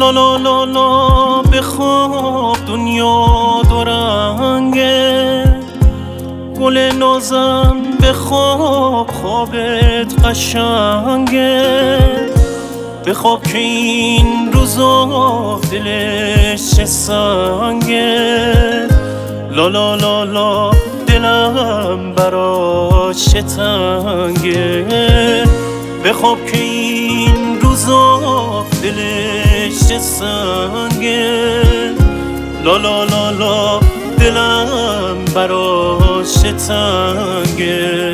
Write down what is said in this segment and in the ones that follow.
لا لا لا لا بخواب دنیا دو رنگه، گل نازم بخواب خوابت قشنگه، بخواب که این روزا دلش چه سنگه. لا لا لا لا دلم براش چه تنگه، بخواب که این روزا دلش چه سنگه. لا لا لا لا دلم براش چه تنگه.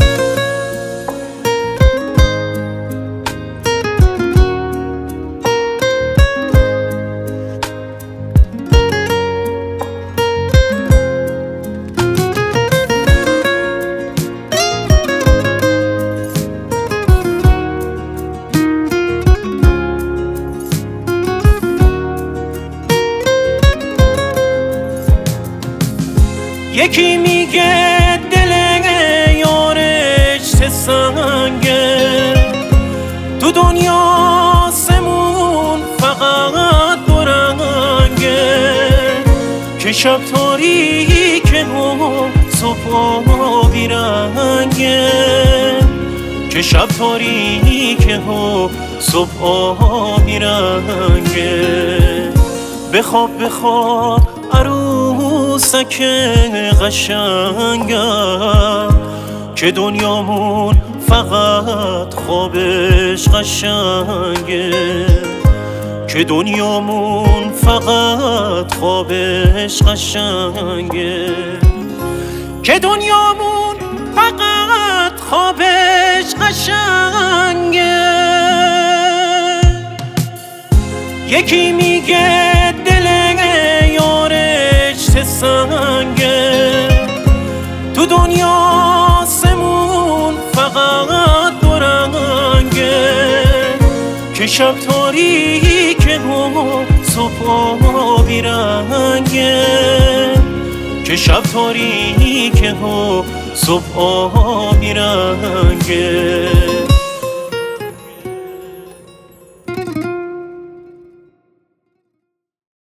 یکی میگه دل یارش چه سنگه، تو دنیا سمون فقط دو رنگه، که شب تاریکه و صبح بیرنگه، که شب تاریکه و صبح بیرنگه. بخواب بخواب عروسک قشنگم، که دنیامون فقط خوابش قشنگه، که دنیامون فقط خوابش قشنگه، که دنیامون فقط خوابش قشنگه. یکی میگه دل یارش چه سنگه، تو دنیا سمون فقط دو رنگه، که شب تاریکه و صبح بیرنگه، که شب تاریکه و صبح بیرنگه.